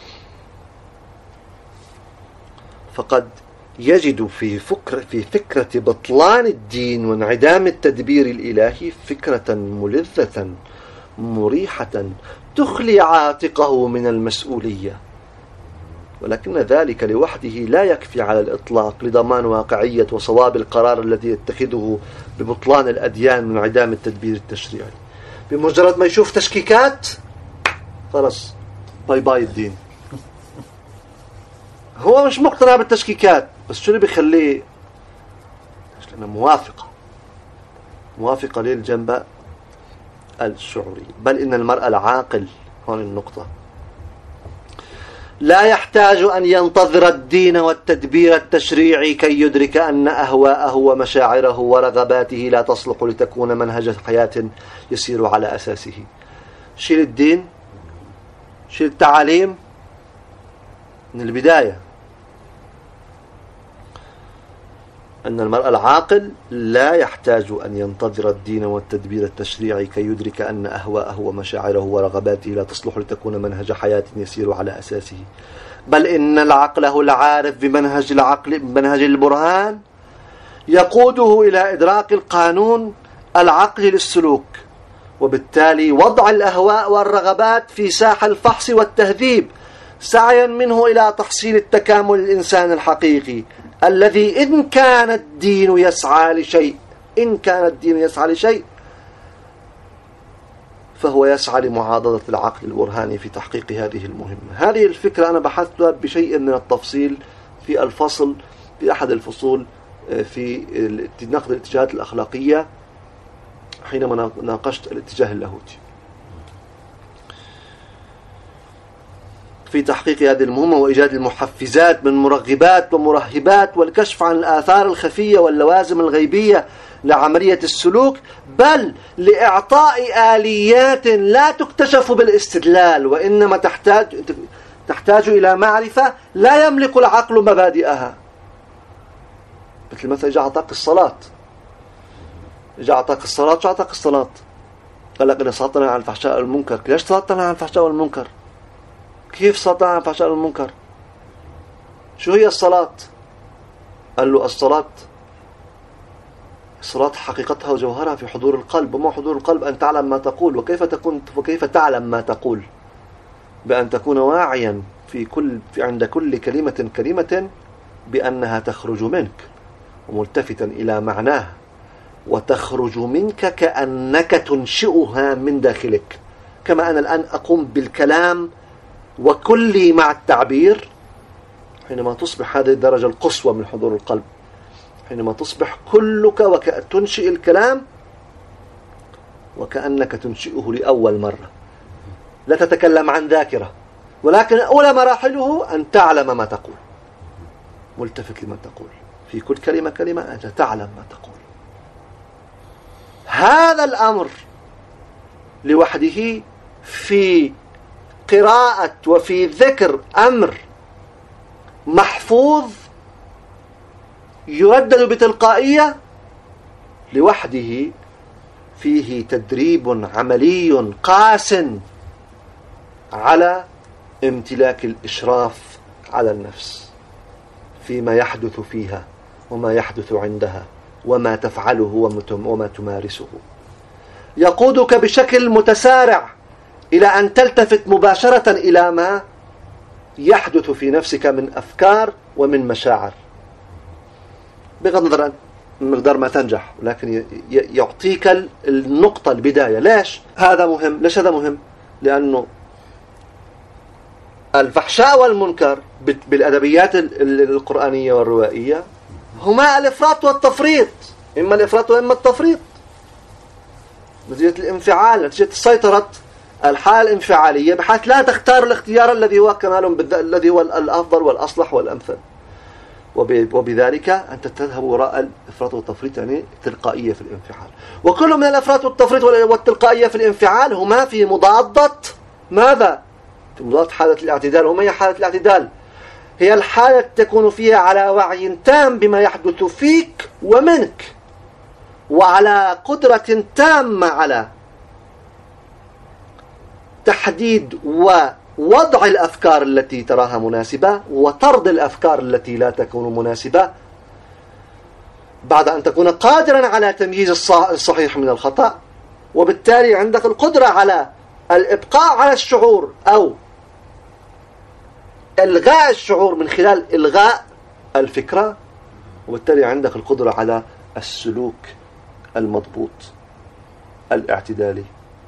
فقد يجد في فكرة بطلان الدين وانعدام التدبير الإلهي فكرة ملذة مريحة تخلي عاتقه من المسؤولية، ولكن ذلك لوحده لا يكفي على الإطلاق لضمان واقعية وصواب القرار الذي يتخذه ببطلان الأديان وانعدام التدبير التشريعي. بمجرد ما يشوف تشكيكات خلاص باي باي الدين. هو مش مقتنع بالتشكيكات، بس شو اللي بيخليه؟ لأنه موافقة للجنب الشعوري. بل إن المرء العاقل، هون النقطة، لا يحتاج أن ينتظر الدين والتدبير التشريعي كي يدرك أن أهواءه ومشاعره ورغباته لا تصلح لتكون منهج حياة يسير على أساسه. شيل الدين، شيل التعاليم من البداية. أن المرء العاقل لا يحتاج أن ينتظر الدين والتدبير التشريعي كي يدرك أن أهواءه ومشاعره ورغباته لا تصلح لتكون منهج حياة يسير على أساسه، بل إن العقل العارف بمنهج البرهان يقوده إلى إدراك القانون العقلي للسلوك، وبالتالي وضع الأهواء والرغبات في ساحة الفحص والتهذيب سعيا منه إلى تحصيل التكامل الإنسان الحقيقي الذي إن كان الدين يسعى لشيء فهو يسعى لمعاضدة العقل البرهاني في تحقيق هذه المهمة. هذه الفكرة أنا بحثتها بشيء من التفصيل في الفصل في أحد الفصول في نقد الاتجاهات الأخلاقية حينما ناقشت الاتجاه اللاهوتي في تحقيق هذه المهمة وإيجاد المحفزات من مرغبات ومرهبات والكشف عن الآثار الخفية واللوازم الغيبية لعملية السلوك، بل لإعطاء آليات لا تكتشف بالاستدلال وإنما تحتاج إلى معرفة لا يملك العقل مبادئها. مثل إجا أعطاك الصلاة، شو أعطاك الصلاة؟ قال لك إذا صلاتنا عن الفحشاء والمنكر. ليش صلاتنا عن الفحشاء والمنكر؟ كيف صلاتنا عن الفحشاء والمنكر؟ شو هي الصلاة؟ قال له الصلاة حقيقتها وجوهرها في حضور القلب، وما حضور القلب أن تعلم ما تقول. وكيف تعلم ما تقول؟ بأن تكون واعيا عند كل كلمة بأنها تخرج منك وملتفتا إلى معناها، وتخرج منك كأنك تنشئها من داخلك. كما أنا الآن أقوم بالكلام وكلي مع التعبير، حينما تصبح هذه الدرجة القصوى من حضور القلب، حينما تصبح كلك تنشئ الكلام وكأنك تنشئه لأول مرة، لا تتكلم عن ذاكرة، ولكن أولى مراحله أن تعلم ما تقول، ملتفت لما تقول في كل كلمة أنت تعلم ما تقول. هذا الأمر لوحده في قراءة وفي ذكر أمر محفوظ يردد بتلقائية لوحده فيه تدريب عملي قاس على امتلاك الإشراف على النفس فيما يحدث فيها وما يحدث عندها وما تفعله وما تمارسه. يقودك بشكل متسارع إلى أن تلتفت مباشرة إلى ما يحدث في نفسك من أفكار ومن مشاعر، بغض النظر عن مقدار ما تنجح، لكن يعطيك النقطة البداية. ليش هذا مهم؟ لأنه الفحشاء والمنكر بالأدبيات القرآنية والروائية هما الإفراط والتفريط، إما الإفراط وإما التفريط، نتيجة الانفعال، نتيجة سيطرة الحالة الانفعالية بحيث لا تختار الاختيار الذي هو كمال الذي هو الأفضل والأصلح والأمثل، وبذلك أنت تذهب وراء الإفراط والتفريط، يعني تلقائية في الانفعال. وكل من الإفراط والتفريط والتلقائية في الانفعال هما في مضادة ماذا؟ في مضادة حالة الاعتدال. وما هي حالة الاعتدال؟ هي الحالة تكون فيها على وعي تام بما يحدث فيك ومنك، وعلى قدرة تامة على تحديد ووضع الأفكار التي تراها مناسبة وطرد الأفكار التي لا تكون مناسبة، بعد أن تكون قادرا على تمييز الصحيح من الخطأ. وبالتالي عندك القدرة على الإبقاء على الشعور أو إلغاء الشعور من خلال إلغاء الفكرة، وبالتالي عندك القدرة على السلوك المضبوط الاعتدالي.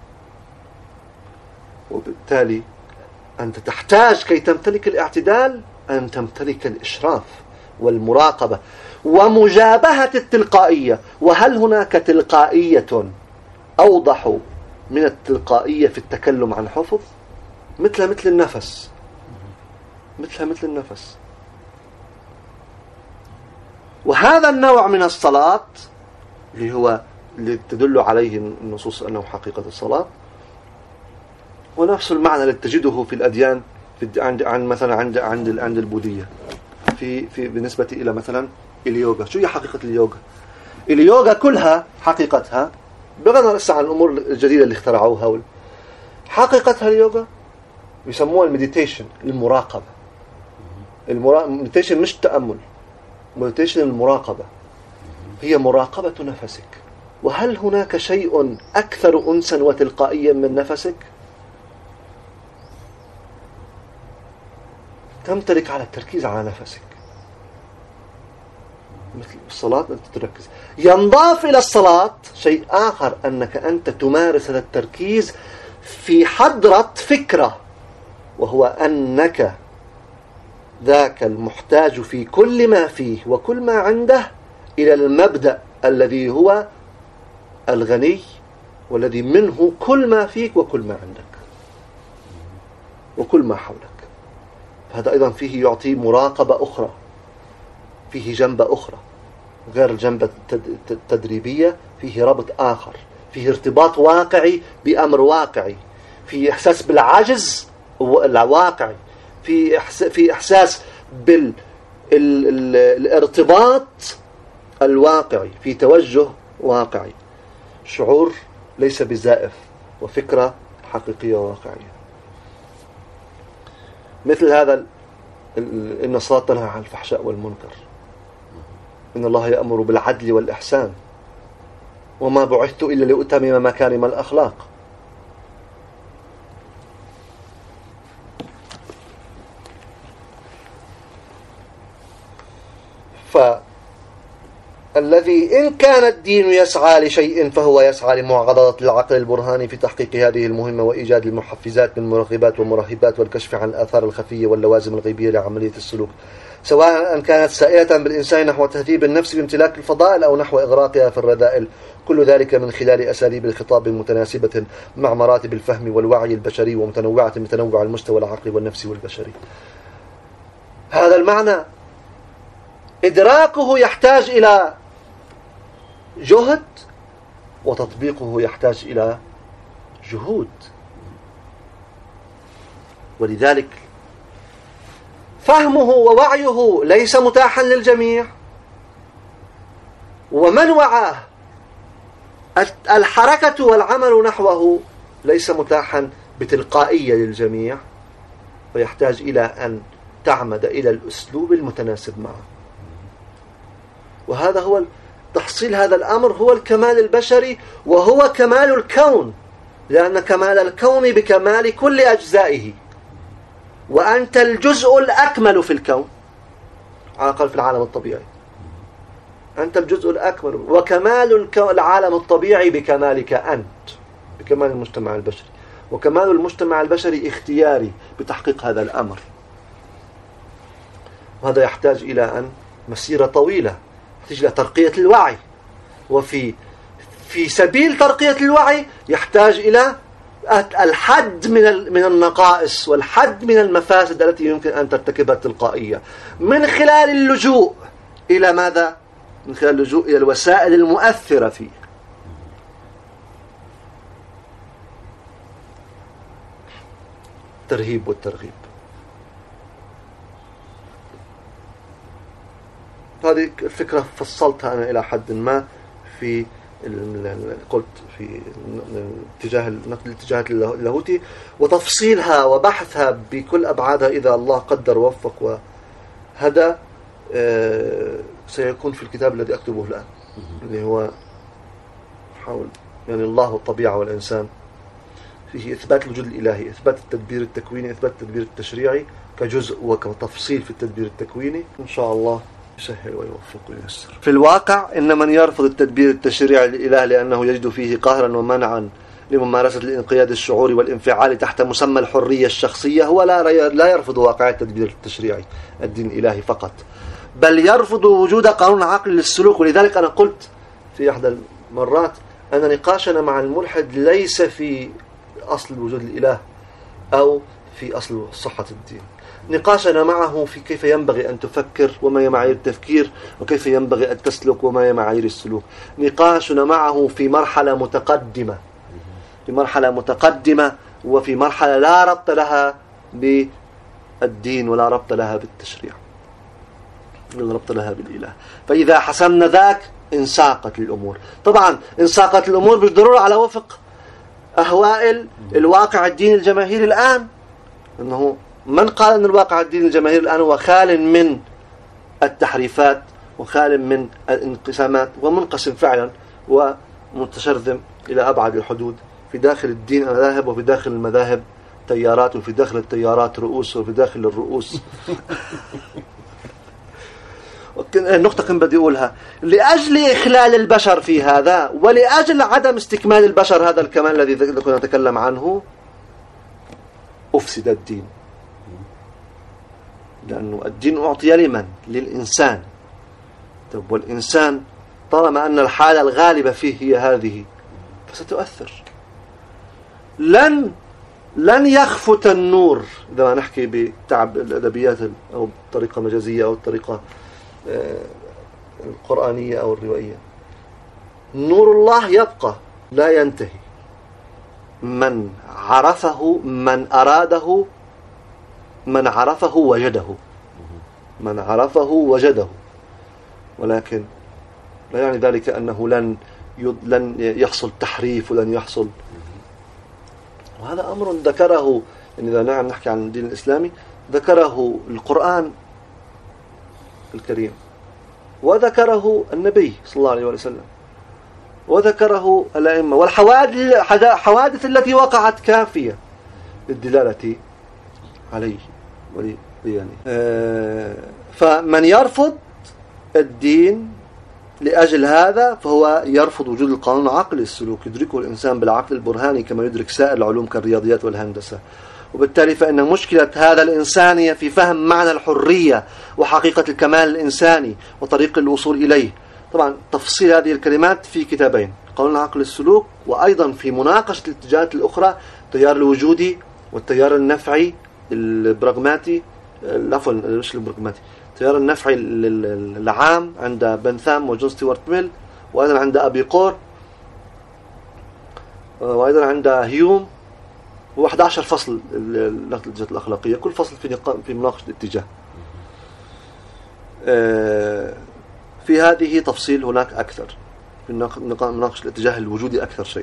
وبالتالي أنت تحتاج كي تمتلك الاعتدال أن تمتلك الإشراف والمراقبة ومجابهة التلقائية. وهل هناك تلقائية أوضح من التلقائية في التكلم عن حفظ؟ مثل النفس، مثل النفس. وهذا النوع من الصلاة اللي تدل عليه النصوص أنه حقيقة الصلاة، ونفس المعنى الذي تجده في الأديان عند البوذية بالنسبة إلى مثلا اليوغا. شو هي حقيقة اليوغا؟ اليوغا كلها حقيقتها، بغض النظر عن الأمور الجديدة اللي اخترعوها، حقيقتها اليوغا يسموها المديتيشن، المراقبة. المديتيشن مش التأمل، المديتيشن المراقبة، هي مراقبة نفسك. وهل هناك شيء أكثر أنسا وتلقائيا من نفسك؟ تمتلك على التركيز على نفسك. مثل الصلاة أنت تركز. ينضاف إلى الصلاة شيء آخر، أنك أنت تمارس هذا التركيز في حضرة فكرة، وهو أنك ذاك المحتاج في كل ما فيه وكل ما عنده إلى المبدأ الذي هو الغني والذي منه كل ما فيك وكل ما عندك وكل ما حولك. هذا أيضا فيه يعطي مراقبة أخرى، فيه جنبة أخرى غير الجنبة التدريبية، فيه ربط آخر، فيه ارتباط واقعي بأمر واقعي، فيه إحساس بالعجز الواقعي، في إحساس بالارتباط الواقعي، في توجه واقعي، شعور ليس بزائف وفكرة حقيقية واقعية. مثل هذا إن الصلاة تنهى عن الفحشاء والمنكر، إن الله يأمر بالعدل والإحسان، وما بعثت إلا لأتمم مكارم الأخلاق. فالذي إن كان الدين يسعى لشيء فهو يسعى لمعاضدة العقل البرهاني في تحقيق هذه المهمة وإيجاد المحفزات من مرغبات ومرهبات والكشف عن الآثار الخفية واللوازم الغيبية لعملية السلوك، سواء أن كانت سائلة بالإنسان نحو تهذيب النفس بامتلاك الفضائل أو نحو إغراقها في الرذائل، كل ذلك من خلال أساليب الخطاب متناسبة مع مراتب الفهم والوعي البشري ومتنوعة بتنوع المستوى العقلي والنفسي والبشري. هذا المعنى إدراكه يحتاج إلى جهد، وتطبيقه يحتاج إلى جهود. ولذلك فهمه ووعيه ليس متاحا للجميع، ومن وعاه الحركة والعمل نحوه ليس متاحا بتلقائية للجميع، ويحتاج إلى أن تعمد إلى الأسلوب المتناسب معه. وهذا هو تحصيل هذا الأمر، هو الكمال البشري وهو كمال الكون، لأن كمال الكون بكمال كل أجزائه، وأنت الجزء الأكمل في الكون على الأقل في العالم الطبيعي، أنت الجزء الأكمل، وكمال العالم الطبيعي بكمالك أنت، بكمال المجتمع البشري، وكمال المجتمع البشري اختياري بتحقيق هذا الأمر. وهذا يحتاج إلى أن مسيرة طويلة، يحتاج إلى ترقية الوعي، وفي سبيل ترقية الوعي يحتاج إلى الحد من النقائص والحد من المفاسد التي يمكن أن ترتكبها تلقائية، من خلال اللجوء إلى ماذا؟ من خلال اللجوء إلى الوسائل المؤثرة فيه. الترهيب والترغيب. هذه الفكرة فصلتها أنا إلى حد ما في قلت في الاتجاه اللاهوتي، وتفصيلها وبحثها بكل أبعادها إذا الله قدر ووفق وهدى سيكون في الكتاب الذي أكتبه الآن، اللي هو حول يعني الله والطبيعة والإنسان، فيه إثبات الوجود الإلهي، إثبات التدبير التكويني، إثبات التدبير التشريعي كجزء وكتفصيل في التدبير التكويني. إن شاء الله يسهل ويوفق وييسر. في الواقع إن من يرفض التدبير التشريعي للإله لأنه يجد فيه قهرا ومنعا لممارسة الانقياد الشعوري والانفعال تحت مسمى الحرية الشخصية، هو لا يرفض واقع التدبير التشريعي الدين الإلهي فقط، بل يرفض وجود قانون عقلي للسلوك. ولذلك أنا قلت في إحدى المرات أن نقاشنا مع الملحد ليس في أصل وجود الإله أو في أصل صحة الدين، نقاشنا معه في كيف ينبغي أن تفكر وما هي معايير التفكير، وكيف ينبغي أن تسلك وما هي معايير السلوك. نقاشنا معه في مرحلة متقدمة، وفي مرحلة لا ربط لها بالدين ولا ربط لها بالتشريع ولا ربط لها بالإله. فإذا حسمنا ذاك انساقت الأمور. طبعا انساقت الأمور بالضرورة على وفق أهواء الواقع الديني الجماهيري الآن، أنه من قال أن الواقع الديني الجماهيري الآن هو خال من التحريفات وخال من الانقسامات ومنقسم فعلا ومتشرذم إلى أبعد الحدود، في داخل الدين مذاهب، وفي داخل المذاهب تيارات، وفي داخل التيارات رؤوس، وفي داخل الرؤوس النقطة كم بدي أقولها، لأجل إخلال البشر في هذا ولأجل عدم استكمال البشر هذا الكمال الذي كنا نتكلم عنه، أفسد الدين لأنه الدين أعطي لمن؟ للإنسان. طب والإنسان طالما أن الحالة الغالبة فيه هي هذه فستؤثر. لن يخفت النور، إذا ما نحكي بتعب الأدبيات أو بطريقة مجازية أو الطريقة القرآنية أو الروائية، نور الله يبقى لا ينتهي. من عرفه، من أراده، من عرفه وجده، من عرفه وجده. ولكن لا يعني ذلك أنه لن يحصل تحريف ولن يحصل. وهذا أمر ذكره، يعني إذا نعم نحكي عن الدين الإسلامي، ذكره القرآن الكريم، وذكره النبي صلى الله عليه وسلم، وذكره الأئمة، والحوادث التي وقعت كافية للدلالة عليه ولبيانه. فمن يرفض الدين لأجل هذا فهو يرفض وجود القانون العقلي السلوك، يدركه الإنسان بالعقل البرهاني كما يدرك سائر العلوم كالرياضيات والهندسة. وبالتالي فإن مشكلة هذا الإنسان هي في فهم معنى الحرية وحقيقة الكمال الإنساني وطريق الوصول إليه. طبعا تفصيل هذه الكلمات في كتابين، قانون العقل السلوك، وأيضا في مناقشة الاتجاهات الأخرى، التيار الوجودي والتيار النفعي البراغماتي، عفوا مش البراغماتي، التيار النفعي العام عند بنثام وجون ستيوارت ميل، وأيضا عند أبي قور، وأيضا عند هيوم، و11 فصل نقد الاتجاهات الأخلاقية، كل فصل في مناقشة الاتجاه. في هذه تفصيل هناك أكثر، في مناقشة الاتجاه الوجودي أكثر شيء.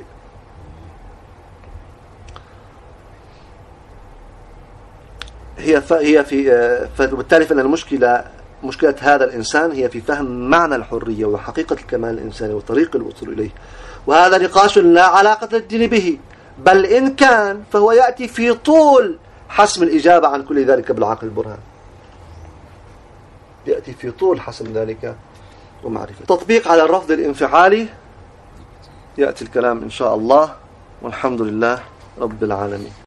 هي في فبالتالي فإن مشكلة هذا الإنسان هي في فهم معنى الحرية وحقيقة الكمال الإنساني وطريق الوصول إليه. وهذا نقاش لا علاقة للدين به، بل إن كان فهو يأتي في طول حسم الإجابة عن كل ذلك بالعقل البرهان، يأتي في طول حسم ذلك ومعرفة. تطبيق على الرفض الانفعالي يأتي الكلام إن شاء الله، والحمد لله رب العالمين.